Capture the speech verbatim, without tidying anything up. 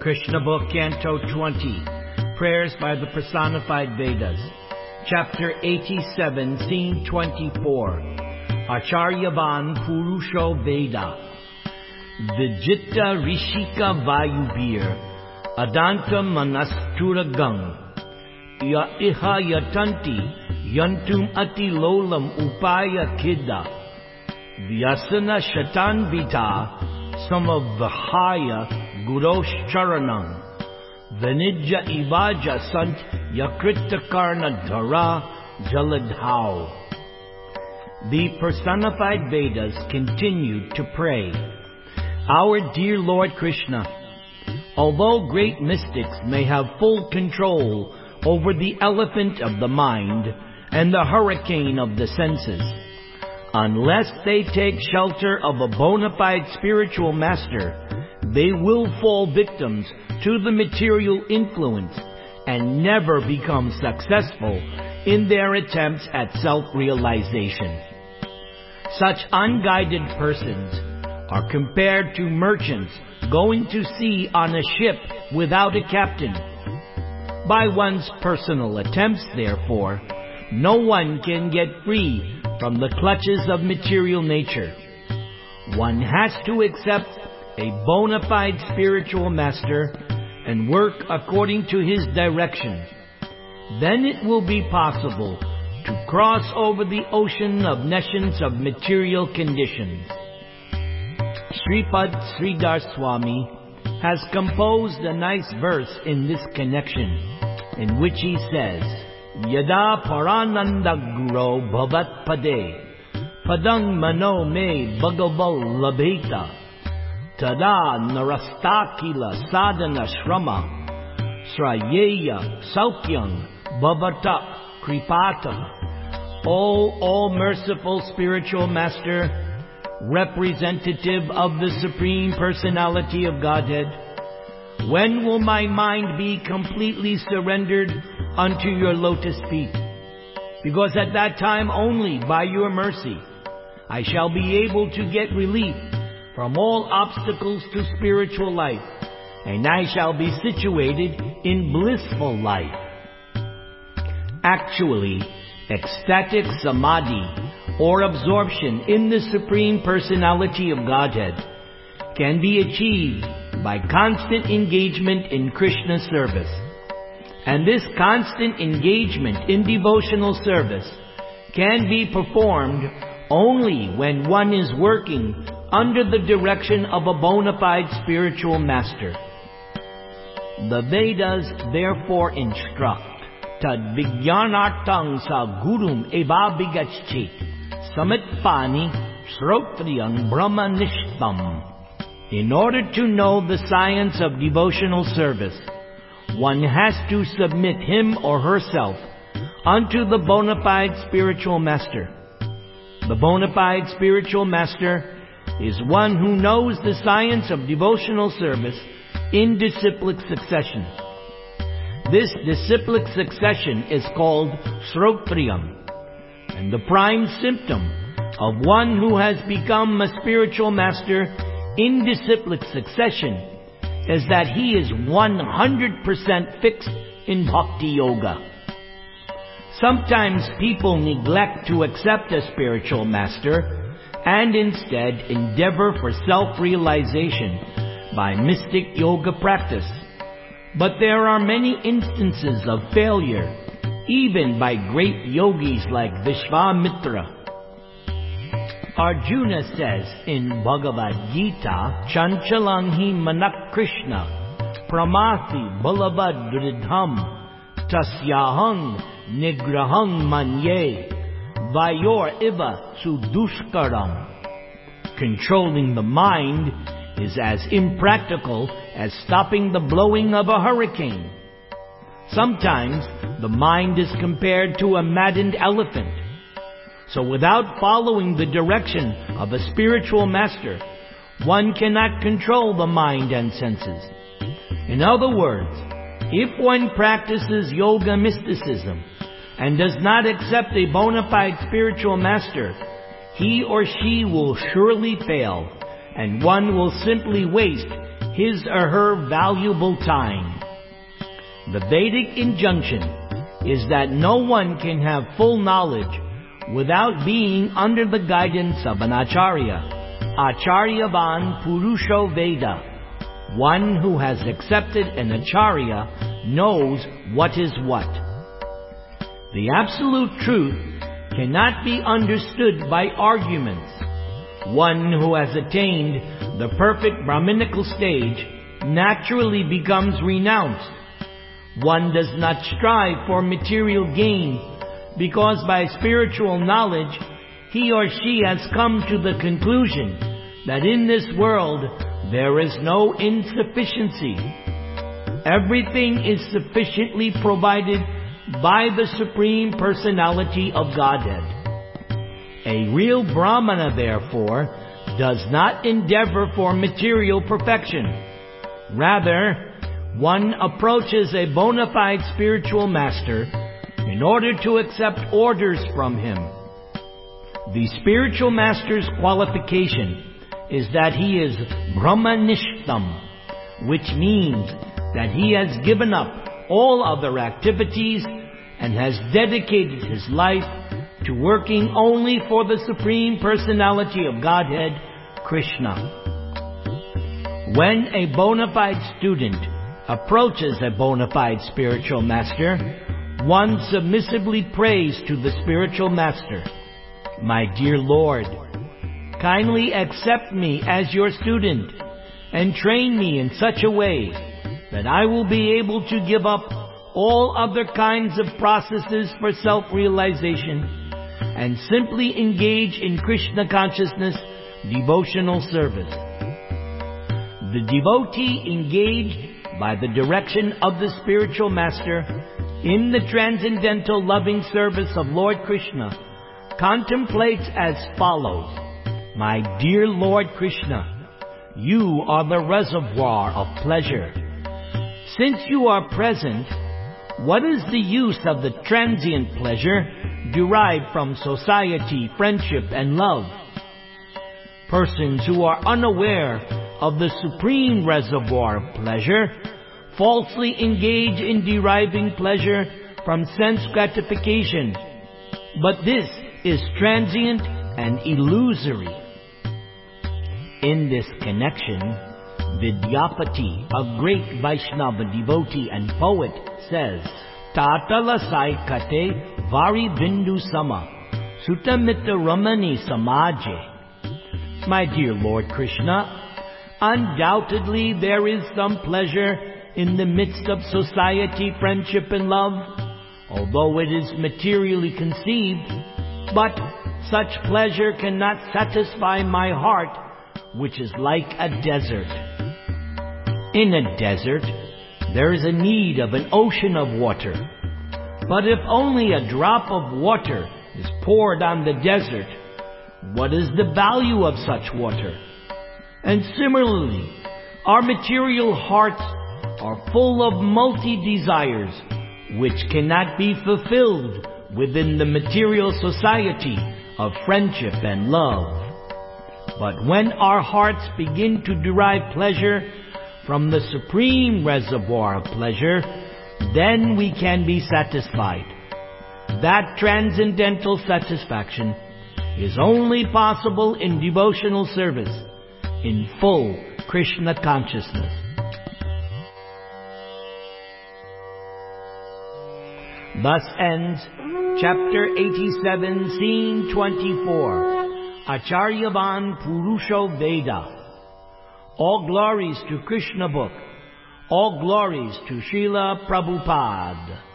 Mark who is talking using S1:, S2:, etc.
S1: Krishna Book, Canto twenty, Prayers by the Personified Vedas, Chapter eighty-seven, Scene twenty-four, Acharyavan Purusho Veda, Vijitta Rishika Vayubhir, Adanta Manasturagang, Ya Iha Yatanti, Yantum Ati Lolam Upaya Kidda, Vyasana Shatanvita, Samavahaya Gurosh Charanam, Vanidja Ivaja Sant Yakrita Karna Dhara Jaladhau. The personified Vedas continued to pray, Our dear Lord Krishna, although great mystics may have full control over the elephant of the mind and the hurricane of the senses, unless they take shelter of a bona fide spiritual master, they will fall victims to the material influence and never become successful in their attempts at self-realization. Such unguided persons are compared to merchants going to sea on a ship without a captain. By one's personal attempts, therefore, no one can get free from the clutches of material nature. One has to accept a bona fide spiritual master and work according to his direction. Then it will be possible to cross over the ocean of nescience of material conditions. Sripad Sridhar Swami has composed a nice verse in this connection, in which he says, Yada parananda guro bhavat pade, padang mano me bhagaval labheta, tada narastakila sadhana shrama, srayeya saukyang bhavata kripata. O all-merciful spiritual master, representative of the Supreme Personality of Godhead, when will my mind be completely surrendered unto your lotus feet? Because at that time only, by your mercy, I shall be able to get relief from all obstacles to spiritual life, and I shall be situated in blissful life. Actually, ecstatic samadhi, or absorption in the Supreme Personality of Godhead, can be achieved by constant engagement in Krishna service. And this constant engagement in devotional service can be performed only when one is working under the direction of a bona fide spiritual master. The Vedas therefore instruct, Tad Vijnanartang sa gurum eva bigachchit, samitpani srotriyang brahmanishtam. In order to know the science of devotional service, one has to submit him or herself unto the bona fide spiritual master. The bona fide spiritual master is one who knows the science of devotional service in disciplic succession. This disciplic succession is called Srotriyam, and the prime symptom of one who has become a spiritual master in disciplic succession is that he is one hundred percent fixed in Bhakti Yoga. Sometimes people neglect to accept a spiritual master and instead endeavor for self-realization by mystic yoga practice. But there are many instances of failure, even by great yogis like Vishvamitra. Arjuna says in Bhagavad Gita, Chanchalang hi manak Krishna, pramati balavadridham, tasyahang nigrahang manye, vayor iva sudushkaram. Controlling the mind is as impractical as stopping the blowing of a hurricane. Sometimes the mind is compared to a maddened elephant. So without following the direction of a spiritual master, one cannot control the mind and senses. In other words, if one practices yoga mysticism and does not accept a bona fide spiritual master, he or she will surely fail, and one will simply waste his or her valuable time. The Vedic injunction is that no one can have full knowledge without being under the guidance of an acharya, acharyavan purusho Veda. One who has accepted an acharya knows what is what. The absolute truth cannot be understood by arguments. One who has attained the perfect Brahminical stage naturally becomes renounced. One does not strive for material gain because by spiritual knowledge he or she has come to the conclusion that in this world there is no insufficiency. Everything is sufficiently provided by the Supreme Personality of Godhead. A real Brahmana, therefore, does not endeavor for material perfection. Rather, one approaches a bona fide spiritual master in order to accept orders from him. The spiritual master's qualification is that he is Brahmanishtam, which means that he has given up all other activities and has dedicated his life to working only for the Supreme Personality of Godhead, Krishna. When a bona fide student approaches a bona fide spiritual master, one submissively prays to the spiritual master, "My dear Lord, kindly accept me as your student and train me in such a way that I will be able to give up all other kinds of processes for self-realization and simply engage in Krishna consciousness devotional service." The devotee engaged by the direction of the spiritual master in the transcendental loving service of Lord Krishna contemplates as follows: "My dear Lord Krishna, you are the reservoir of pleasure. Since you are present, what is the use of the transient pleasure derived from society, friendship, and love? Persons who are unaware of the supreme reservoir of pleasure falsely engage in deriving pleasure from sense gratification, but this is transient and illusory." In this connection, Vidyapati, a great Vaishnava devotee and poet, says, "Tatala saikate vari bindu sama, sutamita ramani samaje." My dear Lord Krishna, undoubtedly there is some pleasure in the midst of society, friendship, and love, although it is materially conceived, but such pleasure cannot satisfy my heart, which is like a desert. In a desert, there is a need of an ocean of water. But if only a drop of water is poured on the desert, what is the value of such water? And similarly, our material hearts are full of multi-desires, which cannot be fulfilled within the material society of friendship and love. But when our hearts begin to derive pleasure from the supreme reservoir of pleasure, then we can be satisfied. That transcendental satisfaction is only possible in devotional service, in full Krishna consciousness. Thus ends chapter eighty-seven, scene twenty-four, Acharyavan Purusho Veda. All glories to Krishna book. All glories to Srila Prabhupada.